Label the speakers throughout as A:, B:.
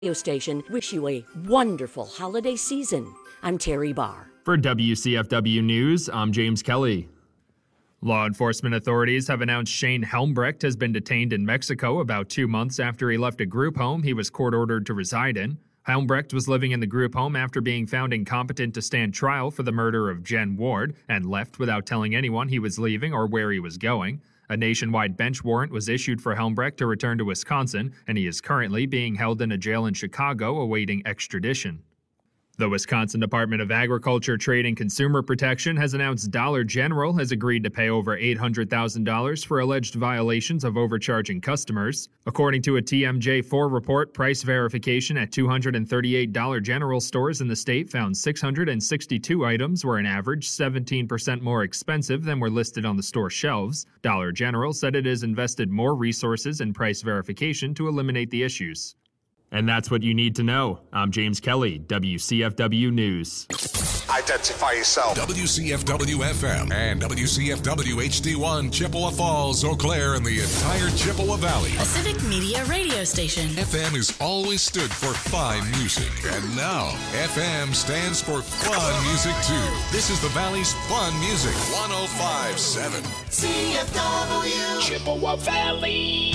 A: radio station wish you a wonderful holiday season. I'm Terry Barr.
B: For WCFW News, I'm James Kelly. Law enforcement authorities have announced Shane Helmbrecht has been detained in Mexico about 2 months after he left a group home he was court-ordered to reside in. Helmbrecht was living in the group home after being found incompetent to stand trial for the murder of Jen Ward and left without telling anyone he was leaving or where he was going. A nationwide bench warrant was issued for Helmbrecht to return to Wisconsin, and he is currently being held in a jail in Chicago awaiting extradition. The Wisconsin Department of Agriculture, Trade, and Consumer Protection has announced Dollar General has agreed to pay over $800,000 for alleged violations of overcharging customers. According to a TMJ4 report, price verification at 238 Dollar General stores in the state found 662 items were an average 17% more expensive than were listed on the store shelves. Dollar General said it has invested more resources in price verification to eliminate the issues. And that's what you need to know. I'm James Kelly, WCFW News.
C: Identify yourself.
D: WCFW-FM and WCFW-HD1, Chippewa Falls, Eau Claire, and the entire Chippewa Valley.
E: A civic media radio station.
D: FM has always stood for fine music. And now, FM stands for fun music, too. This is the Valley's fun music. 105.7.
C: CFW.
F: Chippewa Valley.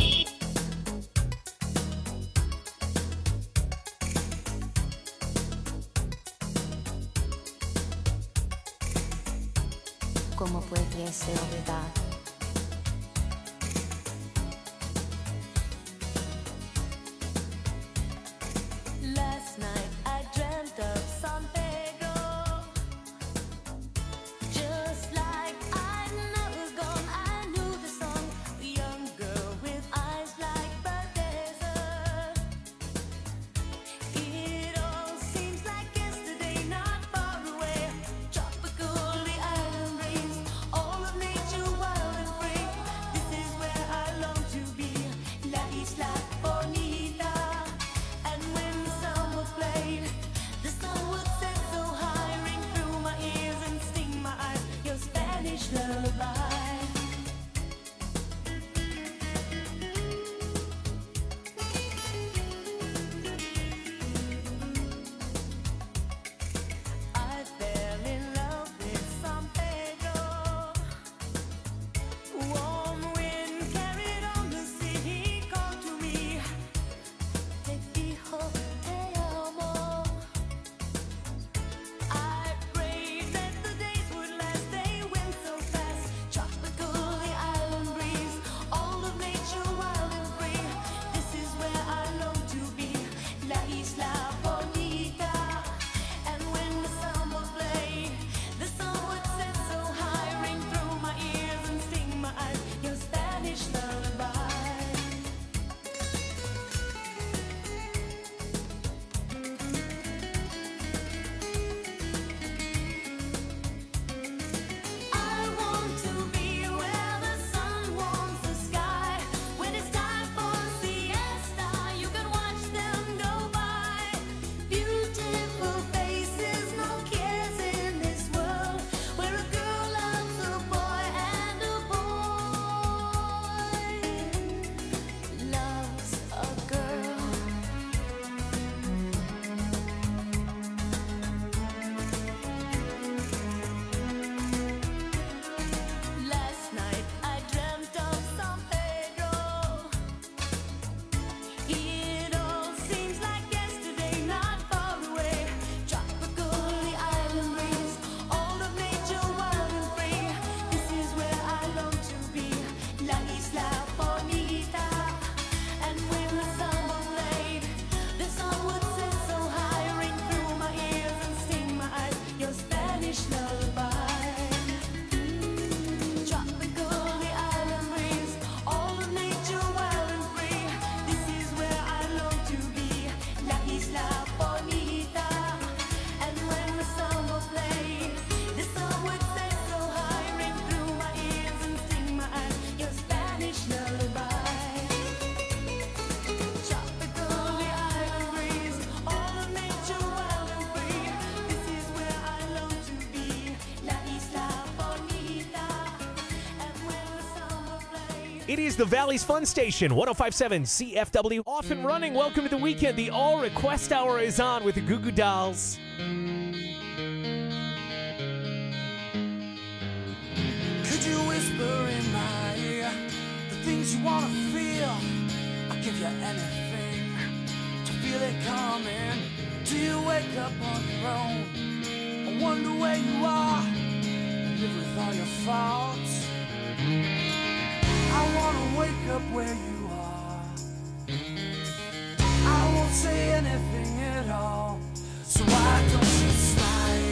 G: ¿Cómo pudiese olvidar?
H: Last night I dreamt of San Pedro. Just like I'd never gone, I knew the song. The young girl with eyes like the desert. It all seems like yesterday, not far away. Tropical, the island breeze, all of nature was
I: It is the Valley's Fun Station, 105.7 CFW. Off and running. Welcome to the weekend. The All Request Hour is on with the Goo Goo Dolls.
J: Could you whisper in my ear the things you want to feel? I'll give you anything to feel it coming. Do you wake up on your own? I wonder where you are. Live with all your faults. I wanna wake up where you are. I won't say anything at all. So why don't you slide?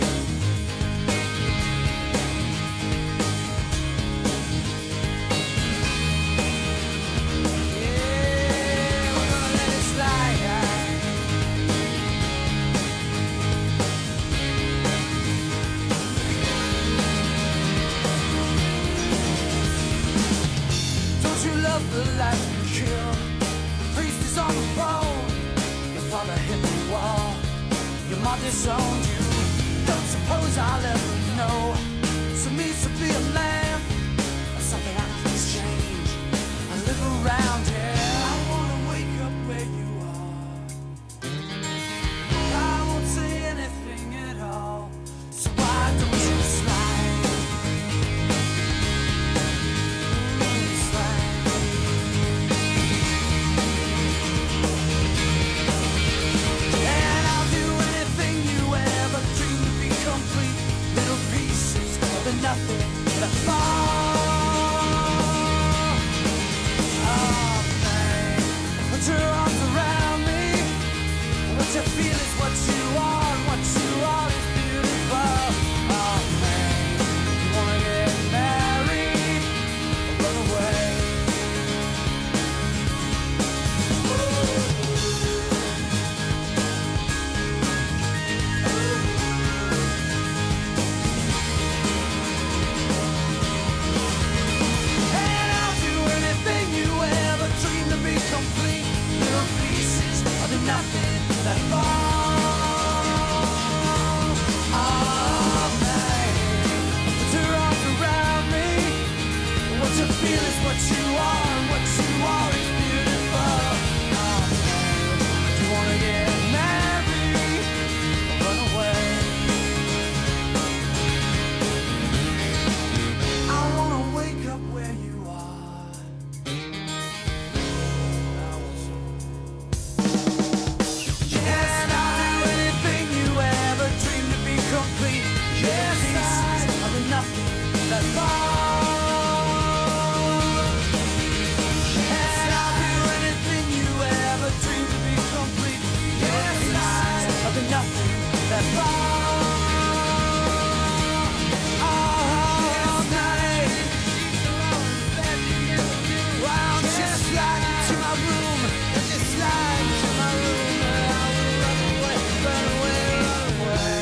J: Yeah, we're gonna let it slide. Don't you love the life you kill? The priest is on the phone. Your father hit the wall. Your mom disowned you. Don't suppose I'll ever know. So needs to be a man or something I can exchange. I live around here. I wanna wake up where you are. I won't say anything at all. So why don't you slide? And I'll do anything you ever dreamed to be complete. Little pieces of the nothing that fall. Oh, man. Put your arms around me. What you feel is what you are, and what you are is beautiful. Oh, man. You wanna get married or run away? And I'll do anything you ever dreamed to be complete. Little pieces of the nothing that fall. Oh, man. Put your arms around me. What you feel is what you are, and what you are is beautiful. Oh, man. Do you wanna get married or run away? I wanna wake up where you are. Yes, I'll do anything you ever dreamed to be complete. Yes, pieces of the nothing that fall. Yes, I'll do anything you ever dreamed to be complete. Yes, pieces of the nothing that fall. All night. Wow, just slide into my room. Just slide into my room. I will run away, run away, run away.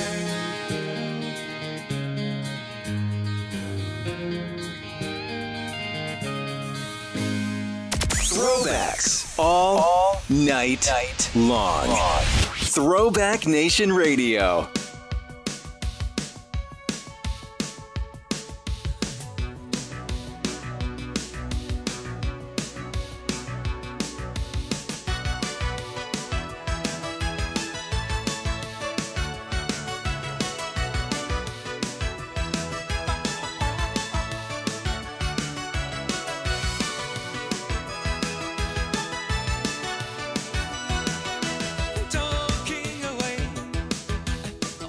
K: Throwbacks all night long. Throwback Nation Radio.
J: Talking away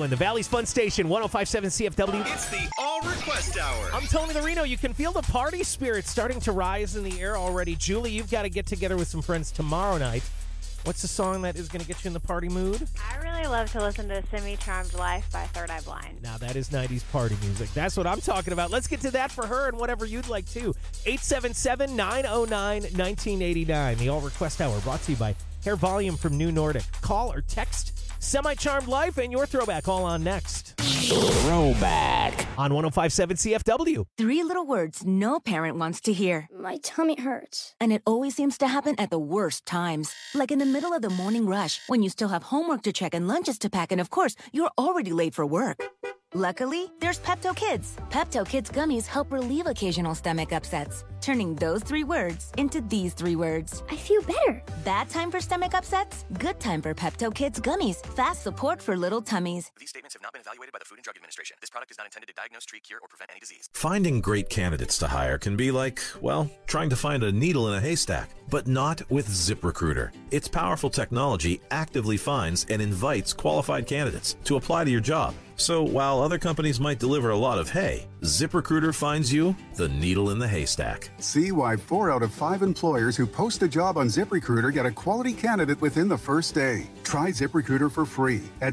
I: going. The Valley's Fun Station, 105.7 CFW.
L: It's the All Request Hour.
I: I'm Tony the Reno. You can feel the party spirit starting to rise in the air already. Julie, you've got to get together with some friends tomorrow night. What's the song that is going to get you in the party mood?
M: I really love to listen to Semi-Charmed Life by Third Eye Blind.
I: Now, that is 90s party music. That's what I'm talking about. Let's get to that for her and whatever you'd like to. 877-909-1989. The All Request Hour brought to you by Hair Volume from New Nordic. Call or text Semi-Charmed Life and your throwback all on next. Throwback on 105.7 CFW.
N: 3 little words no parent wants to hear.
O: My tummy hurts.
N: And it always seems to happen at the worst times. Like in the middle of the morning rush, when you still have homework to check and lunches to pack, and of course, you're already late for work. Luckily, there's Pepto Kids. Pepto Kids gummies help relieve occasional stomach upsets, turning those 3 words into these 3 words.
O: I feel better.
N: Bad time for stomach upsets? Good time for Pepto Kids gummies. Fast support for little tummies.
P: These statements have not been evaluated by the Food and Drug Administration. This product is not intended to diagnose, treat, cure, or prevent any disease.
Q: Finding great candidates to hire can be like, well, trying to find a needle in a haystack. But not with ZipRecruiter. Its powerful technology actively finds and invites qualified candidates to apply to your job. So while other companies might deliver a lot of hay, ZipRecruiter finds you the needle in the haystack.
R: See why 4 out of 5 employers who post a job on ZipRecruiter get a quality candidate within the first day. Try ZipRecruiter for free at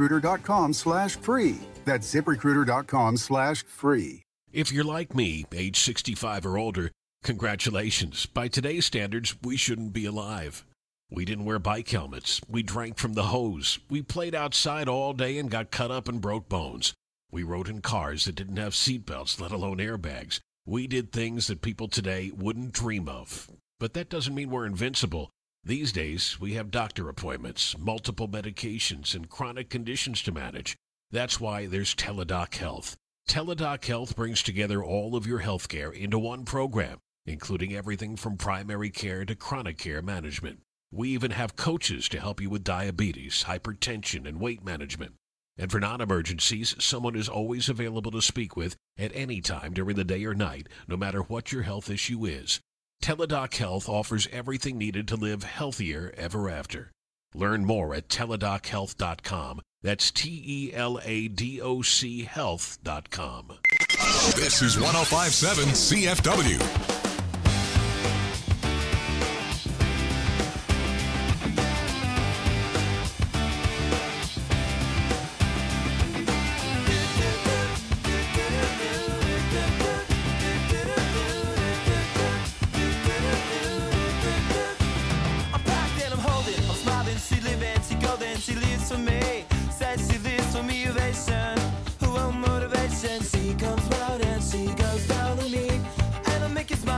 R: ZipRecruiter.com/free. That's ZipRecruiter.com/free.
S: If you're like me, age 65 or older, congratulations. By today's standards, we shouldn't be alive. We didn't wear bike helmets. We drank from the hose. We played outside all day and got cut up and broke bones. We rode in cars that didn't have seatbelts, let alone airbags. We did things that people today wouldn't dream of. But that doesn't mean we're invincible. These days, we have doctor appointments, multiple medications, and chronic conditions to manage. That's why there's Teladoc Health. Teladoc Health brings together all of your health care into one program, including everything from primary care to chronic care management. We even have coaches to help you with diabetes, hypertension, and weight management. And for non-emergencies, someone is always available to speak with at any time during the day or night, no matter what your health issue is. Teladoc Health offers everything needed to live healthier ever after. Learn more at teladochealth.com. That's TELADOC health.com.
D: This is 105.7 CFW.
J: For me, says she lives for me, ovation. Who won't motivation? She comes out and she goes down on me, and I make it.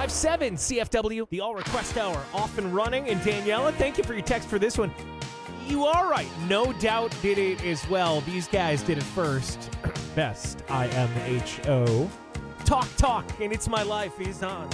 I: 1057 CFW, the All Request Hour off and running. And Daniela, thank you for your text for this one. You are right. No Doubt did it as well. These guys did it first. Best IMHO. Talk, and It's My Life is on.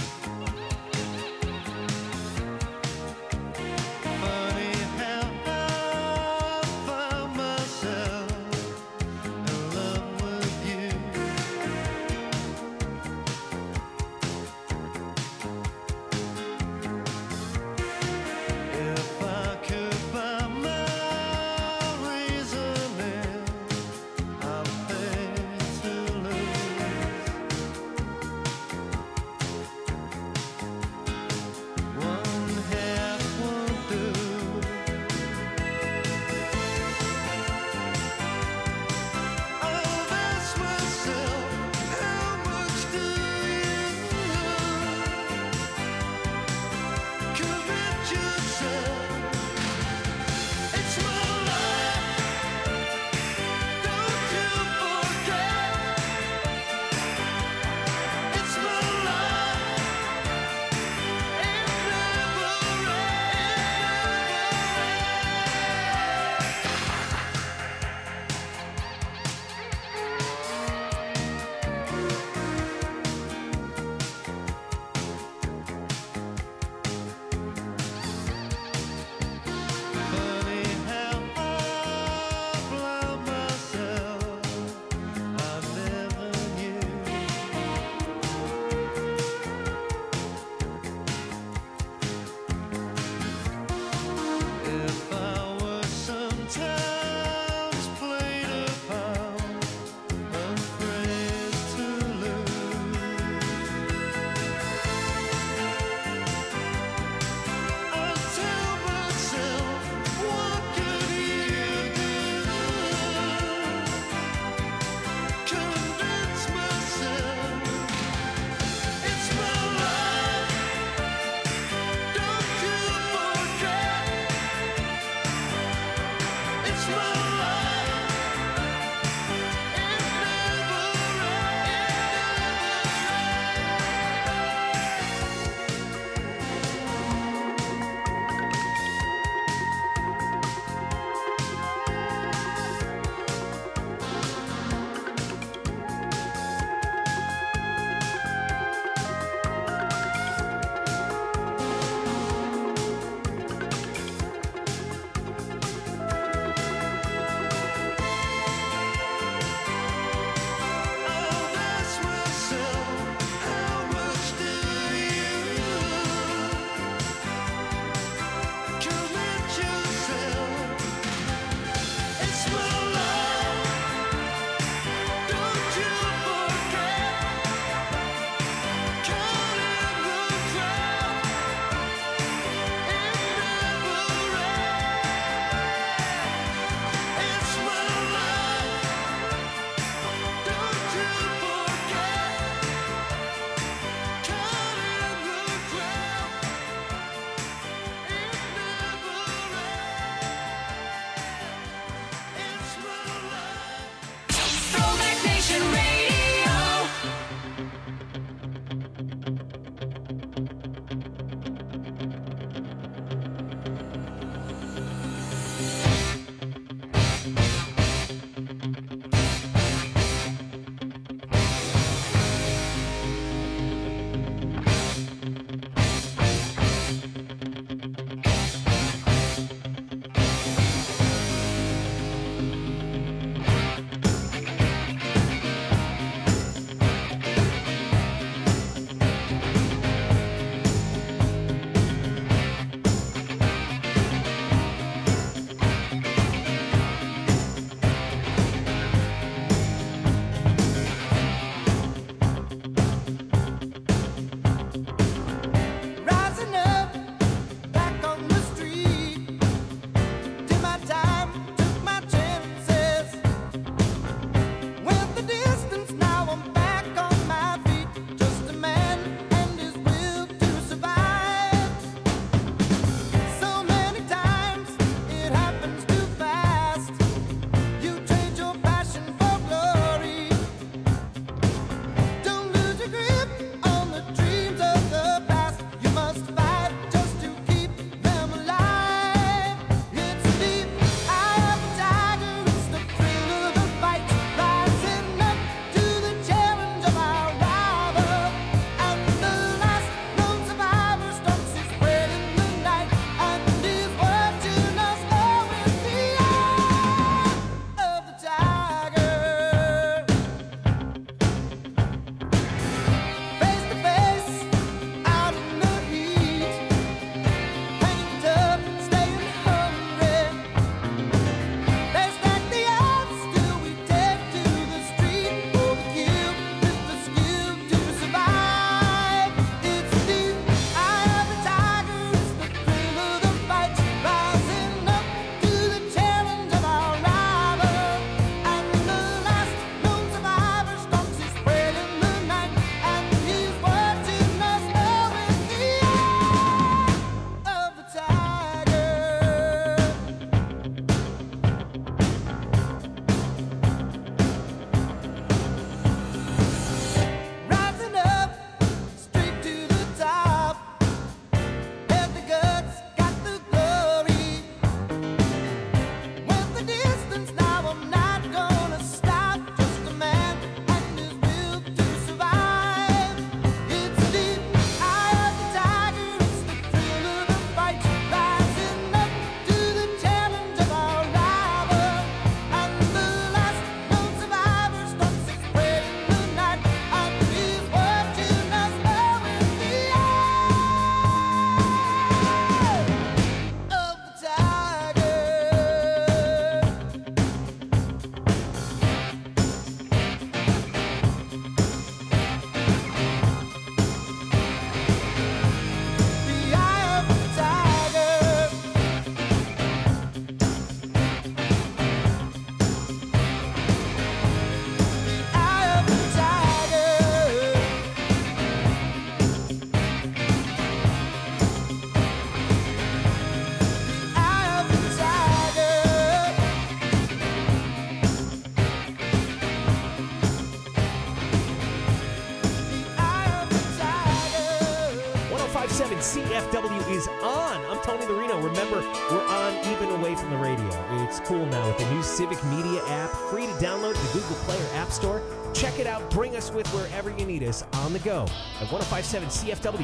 I: 105.7 CFW is on. I'm Tony Lorino. Remember, we're on even away from the radio. It's cool now with the new Civic Media app, free to download the Google Play or App Store. Check it out. Bring us with wherever you need us on the go at 105.7 CFW.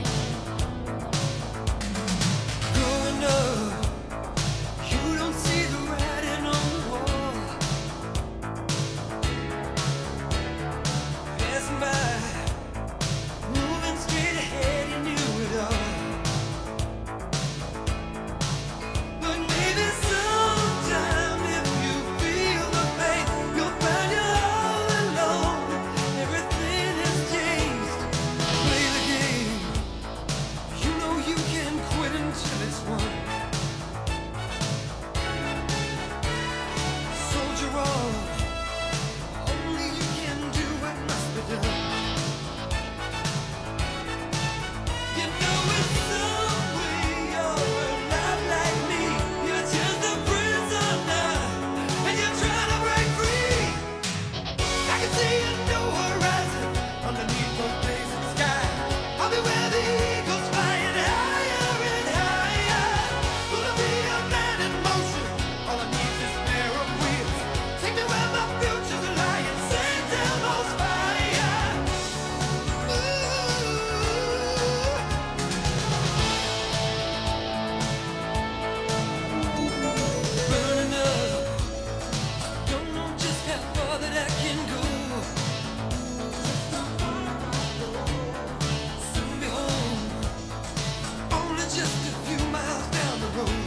J: Growing up, you don't see the writing on the wall. Passing by, moving straight ahead, you knew it all. But maybe sometime if you feel the pain, you'll find you're all alone. Everything has changed. Play the game. You know you can quit until it's won. Soldier on. Only you can do what must be done. You know in some way you're not like me. You're just a prisoner, and you're trying to break free. I can see a new horizon underneath the blazing sky. I'll be where the eagles flying higher and higher. Gonna be a man in motion. All I need is a pair of wheels. Take me where my future's lying. St. Elmo's fire. Burning up. Don't know just how far that I can go. Soon be home. Only just a few miles down the road.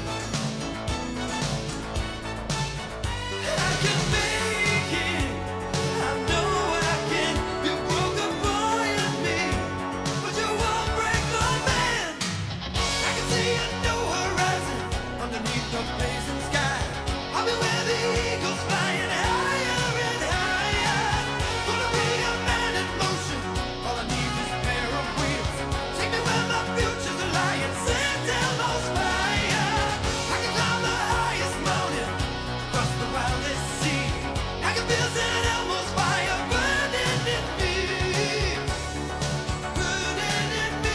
J: I can make it. I know I can. You broke a boy in me, but you won't break the man. I can see a new horizon underneath the blazing sky. I'll be where the eagles flying higher and higher. Gonna be a man in motion. All I need is a pair of wheels. Take me where my future's lying. St. Elmo's fire. I can climb the highest mountain, cross the wildest sea. I can feel St. Elmo's fire burning in me, burning in me.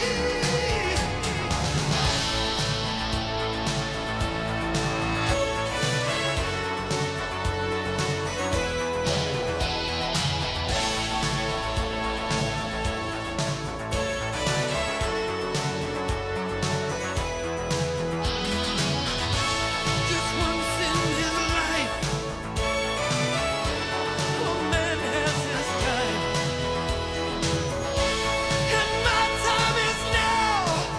J: Just once in his life, a man has his time, and my time is now.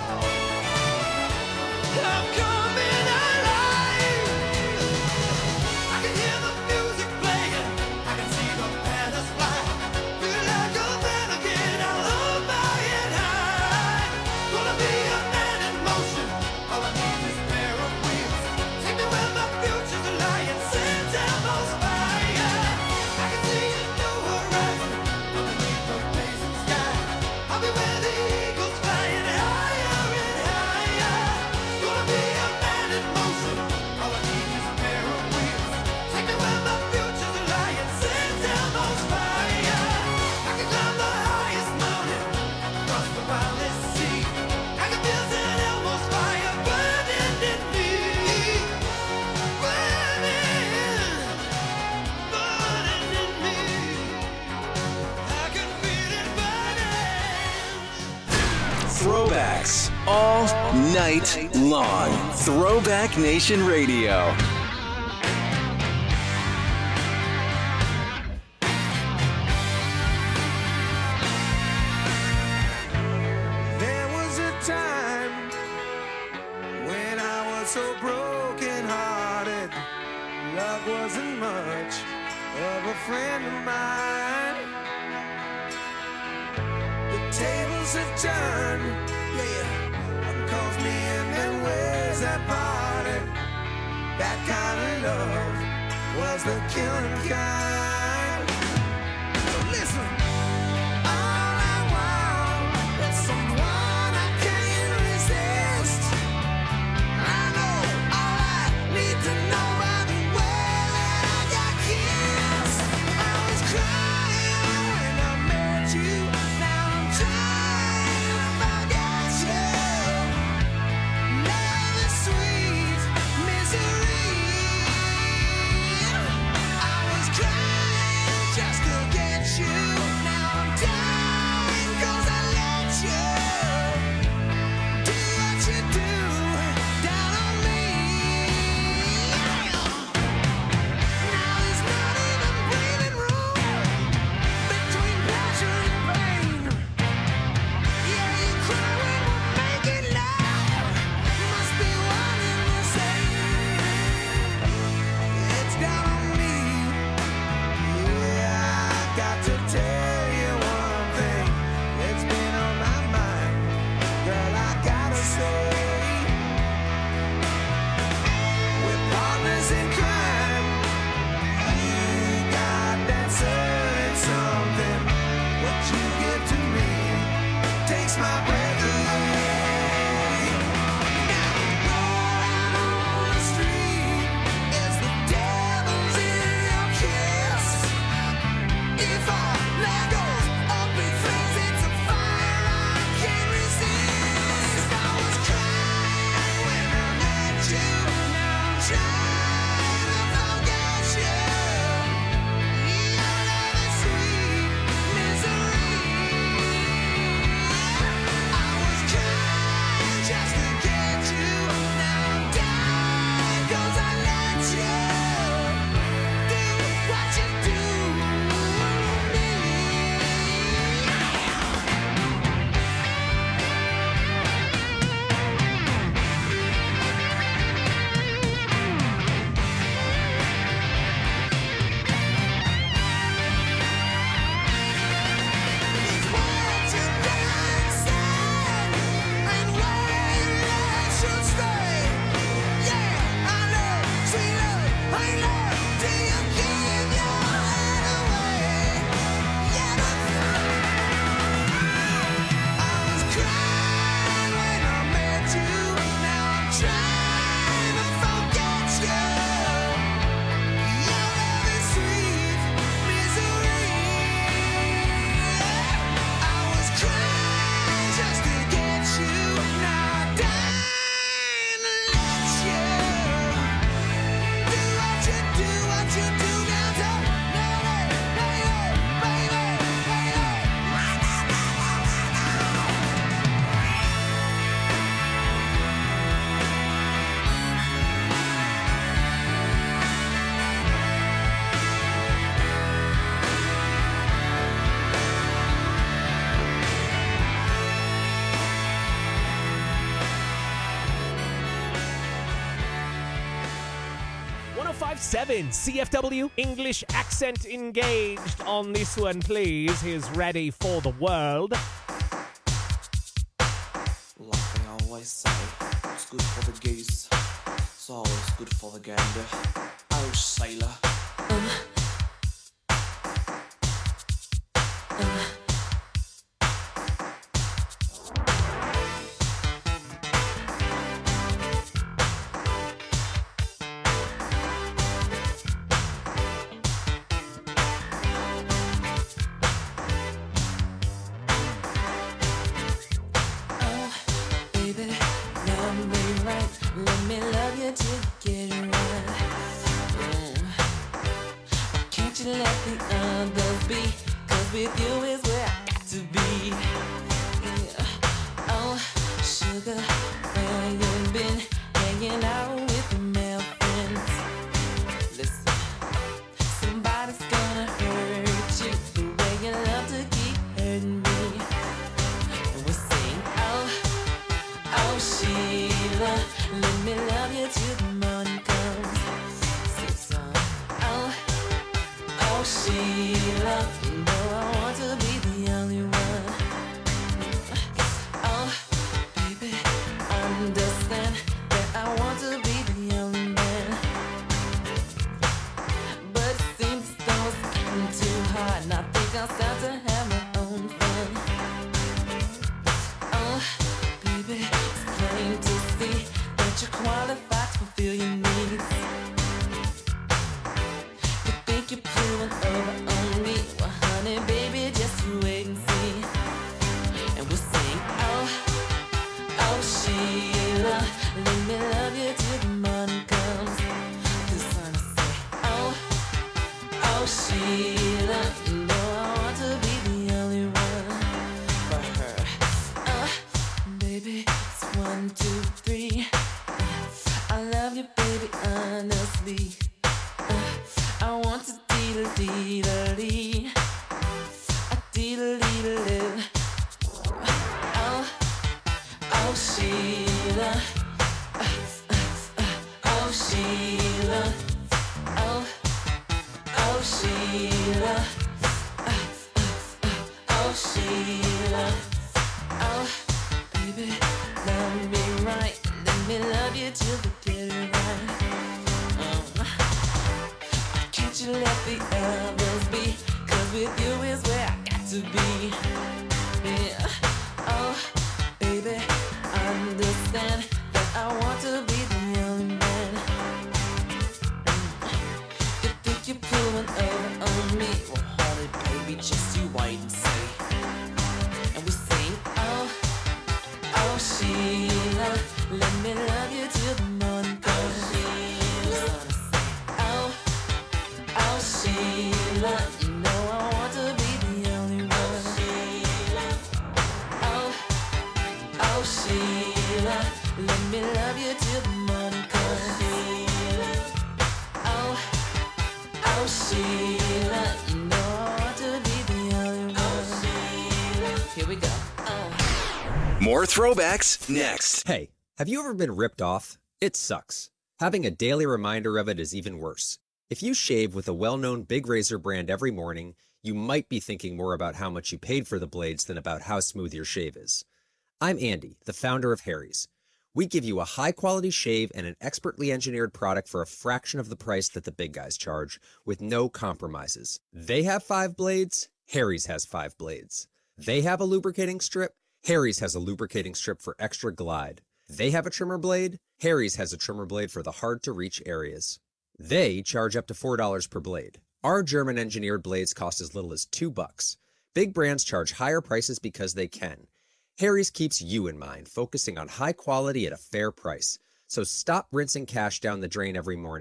J: I'm coming alive. I can hear the music playing, I can see the banners fly. Feel like a man again, I'll hold my head high. Gonna be a man in motion. All I need is a pair of wheels. Take me where my future's lying. St. Elmo's fire. I can see a new horizon underneath the blazing sky. I'll be where the eagles flying higher and higher. Gonna be a man in motion. All I need is a pair of wheels. Take me where my future's lying. St. Elmo's fire. I can climb the highest mountain, cross the wildest sea. I can feel St. Elmo's fire burning in me, burning in me. I can feel it burning.
K: Throwbacks all night long. Throwback Nation Radio.
J: There was a time when I was so broken-hearted. Love wasn't much of a friend of mine. The tables have turned, yeah. One calls me in and where's that party? That kind of love was the killing kind. So listen. All I want is someone I can't resist. I know all I need to know by the way that I got kissed. I was crying when I met you. Now I'm trying to forget you.
I: CFW, English accent engaged on this one, please. He's ready for the world.
T: Like I always say, it's good for the geese, it's always good for the gander. Oh, sailor.
K: More throwbacks next.
U: Hey, have you ever been ripped off? It sucks. Having a daily reminder of it is even worse. If you shave with a well-known big razor brand every morning, you might be thinking more about how much you paid for the blades than about how smooth your shave is. I'm Andy, the founder of Harry's. We give you a high-quality shave and an expertly engineered product for a fraction of the price that the big guys charge, with no compromises. They have 5 blades, Harry's has 5 blades. They have a lubricating strip, Harry's has a lubricating strip for extra glide. They have a trimmer blade, Harry's has a trimmer blade for the hard-to-reach areas. They charge up to $4 per blade. Our German-engineered blades cost as little as $2. Big brands charge higher prices because they can. Harry's keeps you in mind, focusing on high quality at a fair price. So stop rinsing cash down the drain every morning.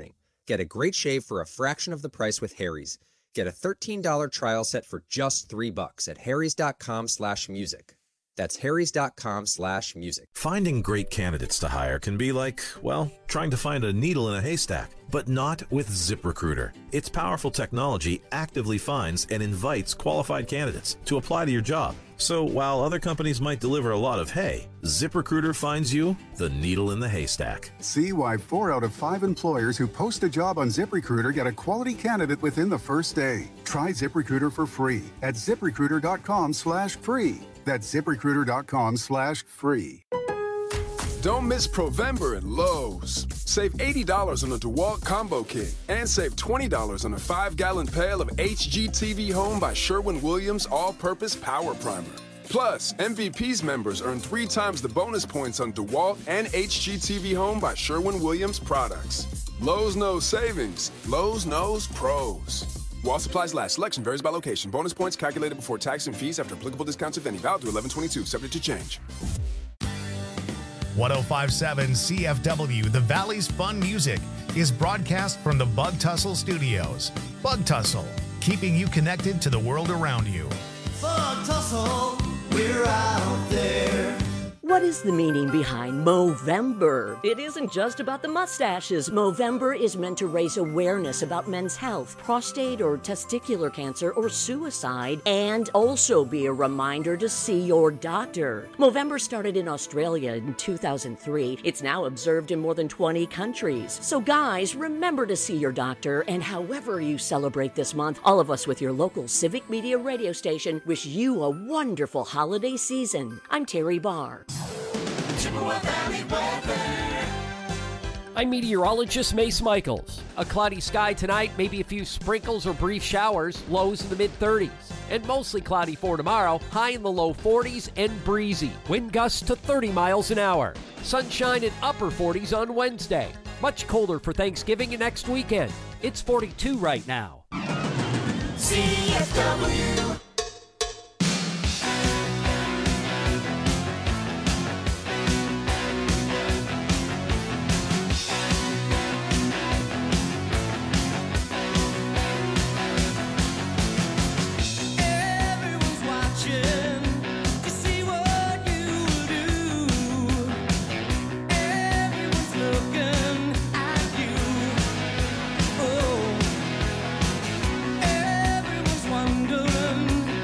U: Get a great shave for a fraction of the price with Harry's. Get a $13 trial set for just $3 at harrys.com/music. That's harrys.com/music.
Q: Finding great candidates to hire can be like, well, trying to find a needle in a haystack, but not with ZipRecruiter. Its powerful technology actively finds and invites qualified candidates to apply to your job. So while other companies might deliver a lot of hay, ZipRecruiter finds you the needle in the haystack.
R: See why 4 out of 5 employers who post a job on ZipRecruiter get a quality candidate within the first day. Try ZipRecruiter for free at ZipRecruiter.com/free. That's ZipRecruiter.com/free.
A: Don't miss Provember at Lowe's. Save $80 on a DeWalt Combo Kit and save $20 on a 5-gallon pail of HGTV Home by Sherwin-Williams All-Purpose Power Primer. Plus, MVP's members earn 3 times the bonus points on DeWalt and HGTV Home by Sherwin-Williams products. Lowe's knows savings. Lowe's knows pros. While supplies last, selection varies by location. Bonus points calculated before tax and fees after applicable discounts, if any. Valid through 11/22, subject to change.
V: 1057 CFW, the Valley's Fun Music, is broadcast from the Bug Tussle Studios. Bug Tussle, keeping you connected to the world around you.
J: Bug Tussle, we're out there.
W: What is the meaning behind Movember? It isn't just about the mustaches. Movember is meant to raise awareness about men's health, prostate or testicular cancer, or suicide, and also be a reminder to see your doctor. Movember started in Australia in 2003. It's now observed in more than 20 countries. So guys, remember to see your doctor, and however you celebrate this month, all of us with your local Civic Media radio station wish you a wonderful holiday season. I'm Terry Barr.
J: Chippewa Valley weather.
X: I'm meteorologist Mace Michaels. A cloudy sky tonight, maybe a few sprinkles or brief showers, lows in the mid-30s. And mostly cloudy for tomorrow, high in the low 40s and breezy. Wind gusts to 30 miles an hour. Sunshine in upper 40s on Wednesday. Much colder for Thanksgiving and next weekend. It's 42 right now.
J: CFW. Wondering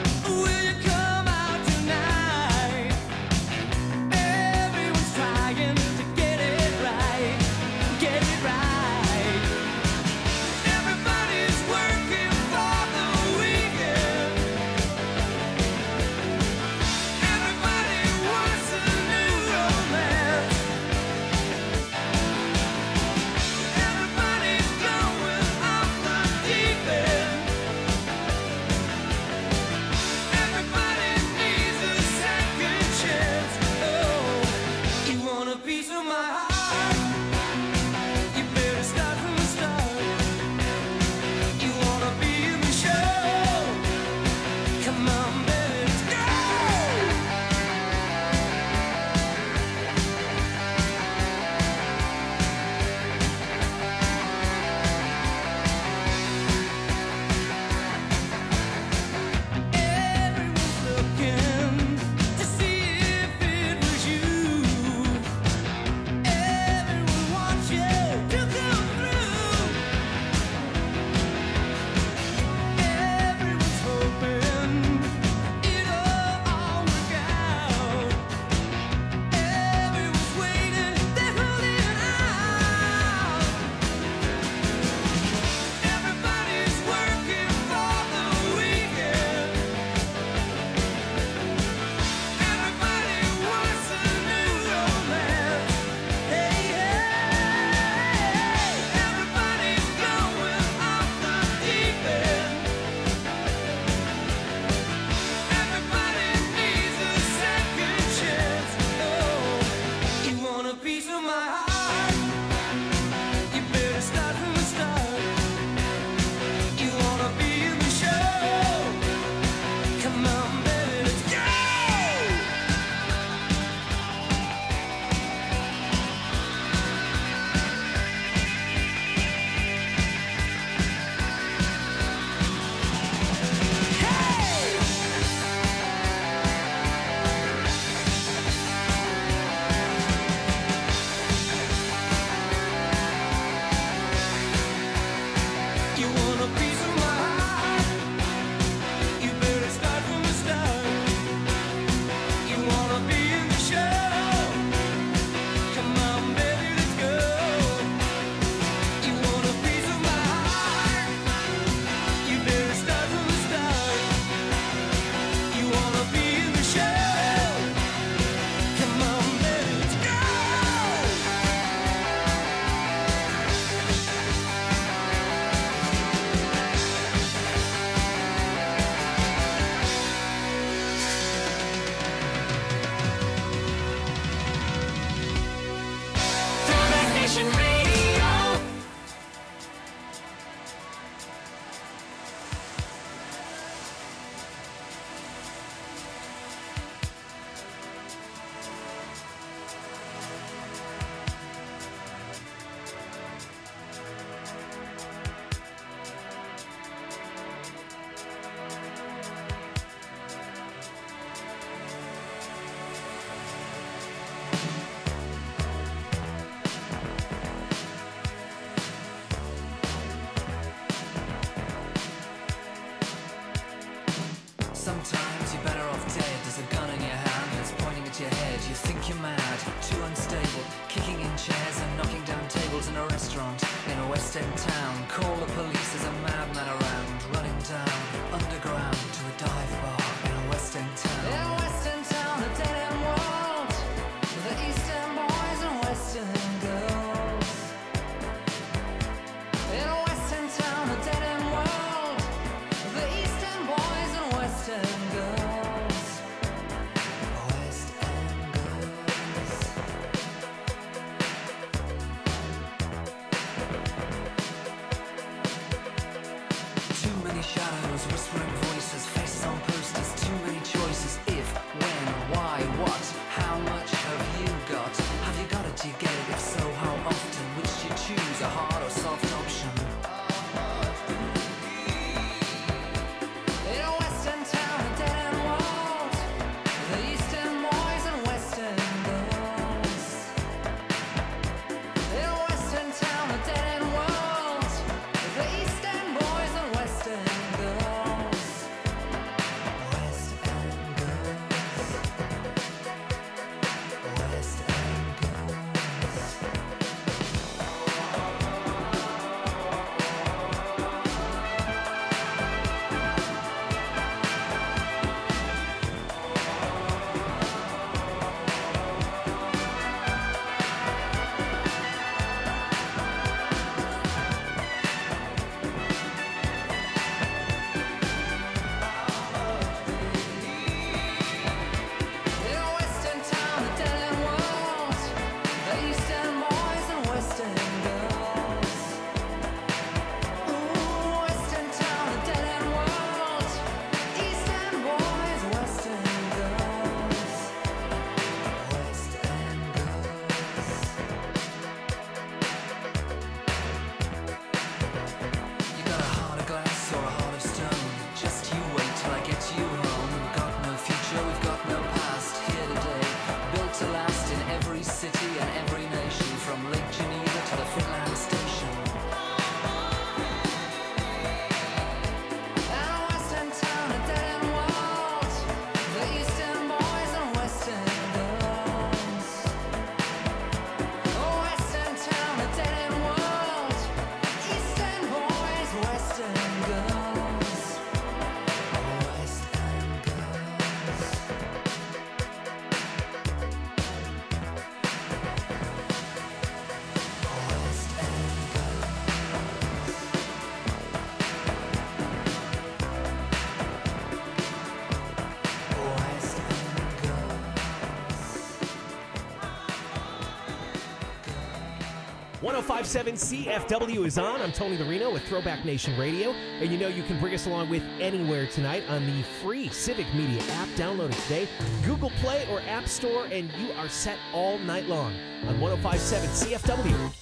I: 105.7 CFW is on. I'm Tony Lorino with Throwback Nation Radio. And you know you can bring us along with anywhere tonight on the free Civic Media app. Download it today. Google Play or App Store, and you are set all night long on 105.7 CFW.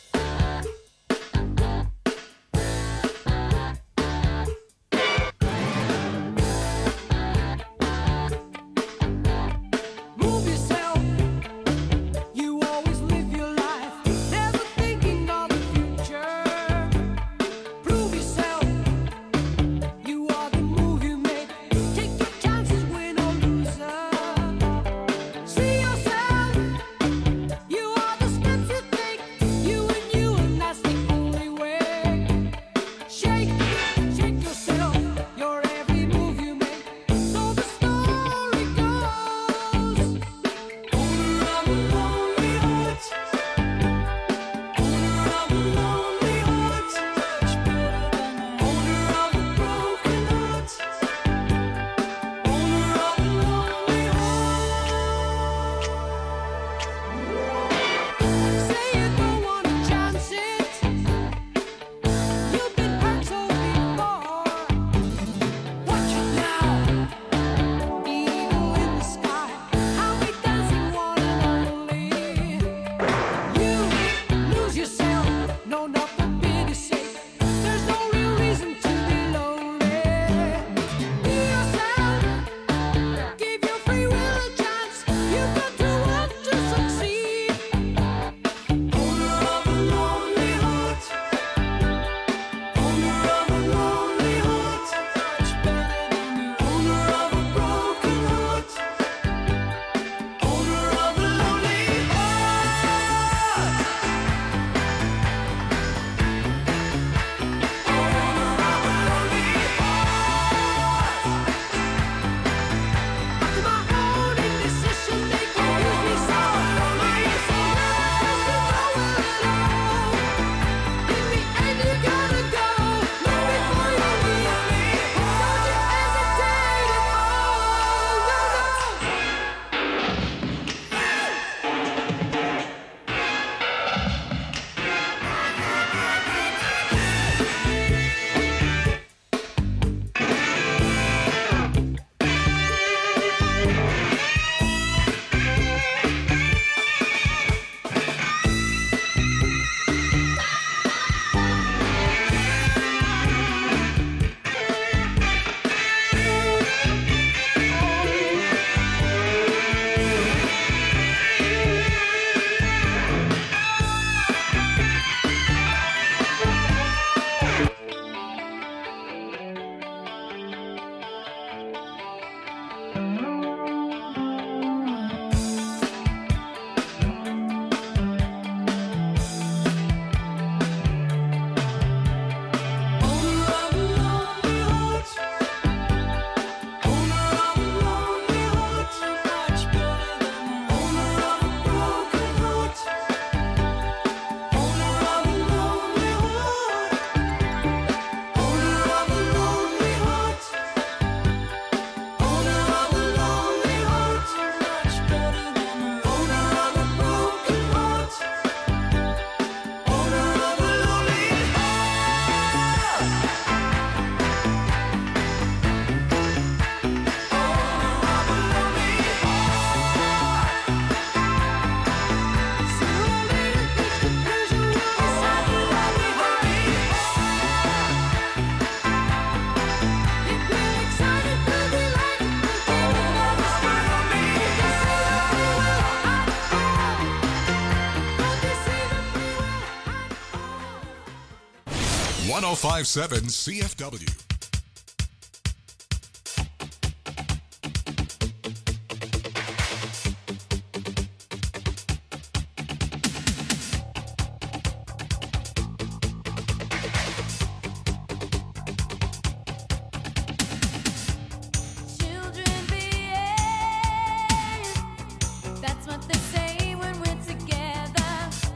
D: #1057 CFW.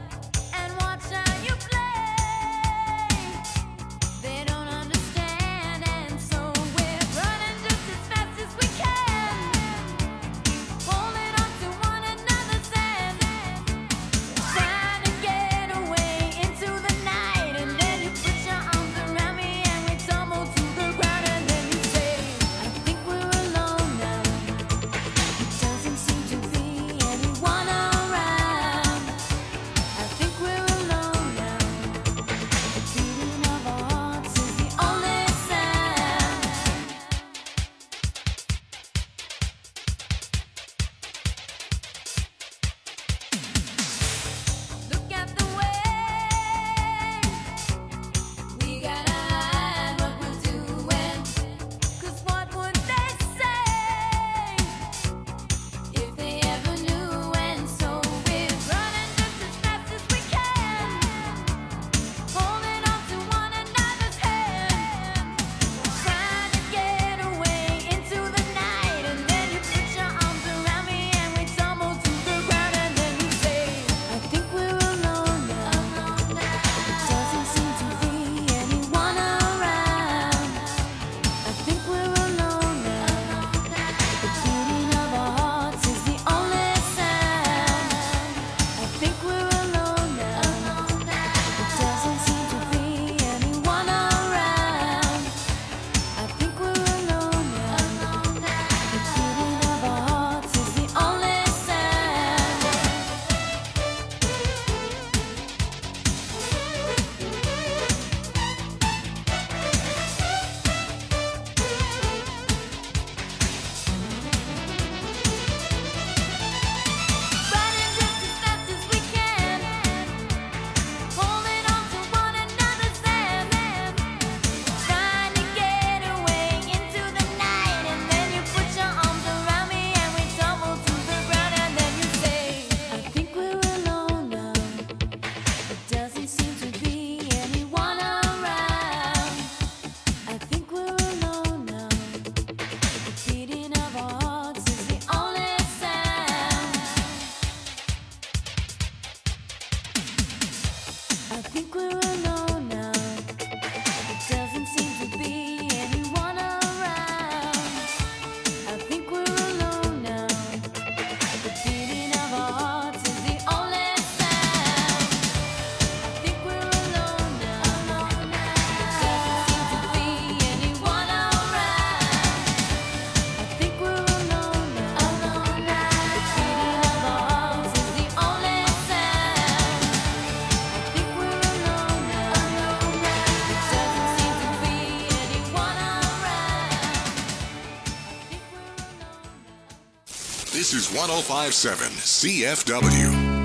H: They don't understand.
D: This is 105.7 CFW.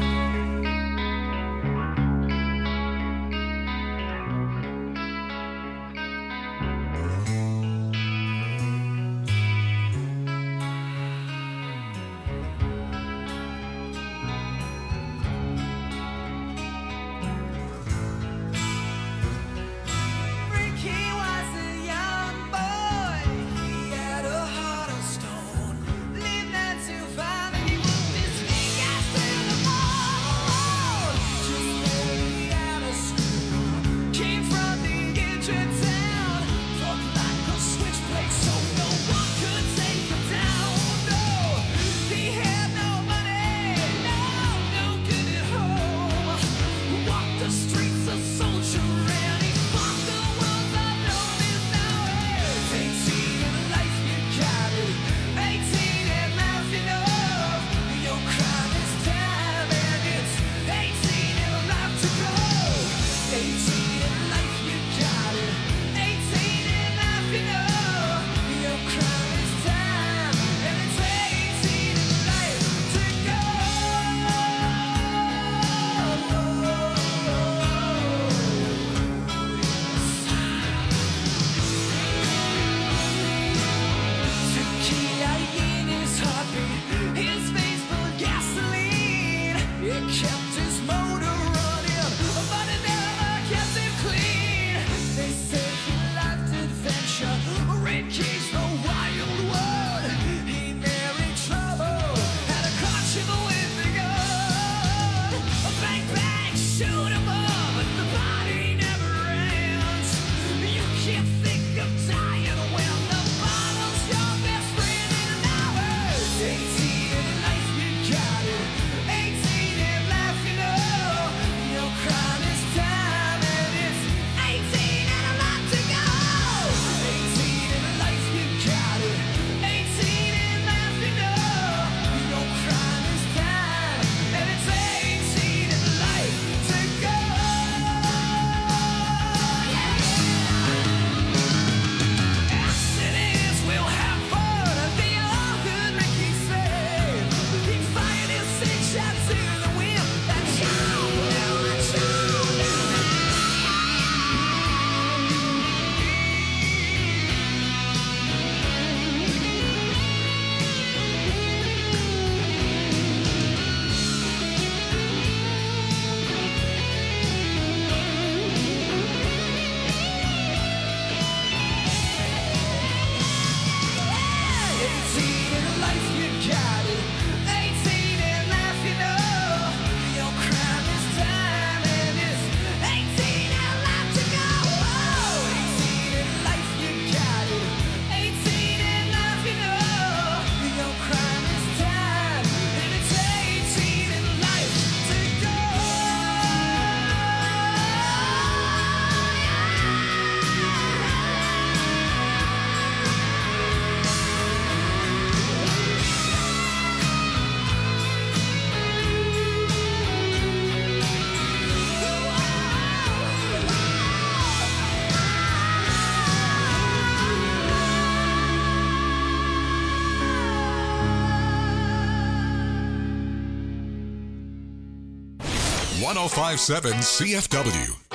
D: .105.7 CFW.